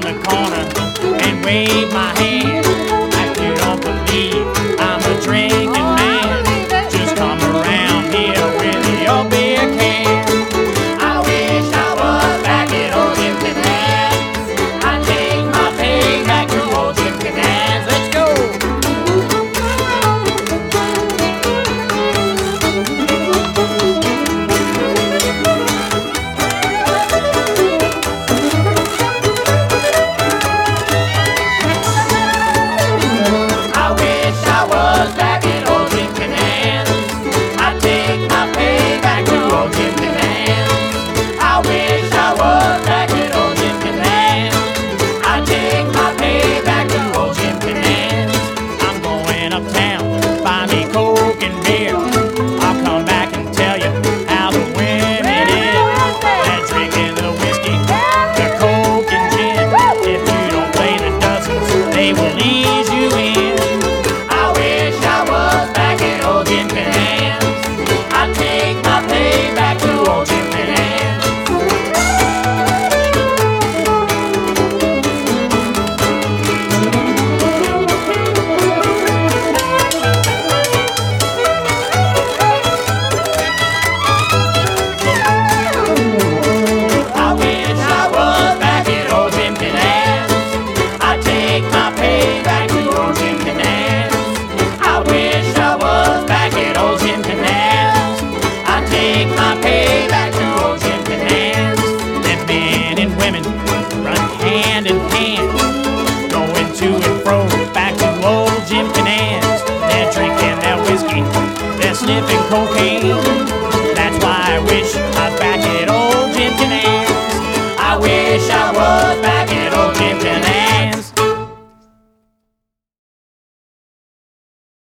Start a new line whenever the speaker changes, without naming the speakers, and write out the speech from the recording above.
the corner and wave my hand. If you don't believe I'm a drinking man, just come around here with your beer can. I wish I was back at old Jim Canans. I take my pay back to old Jim Canans. Let's go. I wish I was back at old Jim Canans. I take my pay back to old Jim Canans. I wish I was back at old Jim Canans. I take my pay back to old Jim Canans. I'm going uptown, buy me Coke and beer. I'll come back and tell you how the women is. They're drinking the whiskey, the Coke and gin. If you don't play the dozens, they will ease you in. I wish I was back at old Jim Canans. I take my pay back to old Jim Canans. I wish I was back at old Jim Canans. I take my pay back to old Jim Canans. I wish I was back at old Jim Canans. I take my pay back to old Jim Canans. Them men and women run hand in hand, going to and fro back to old Jim Canans. They're drinking their whiskey, they're sniffing cocaine. That's why I wish I was back at old Jim Canans. I wish I was back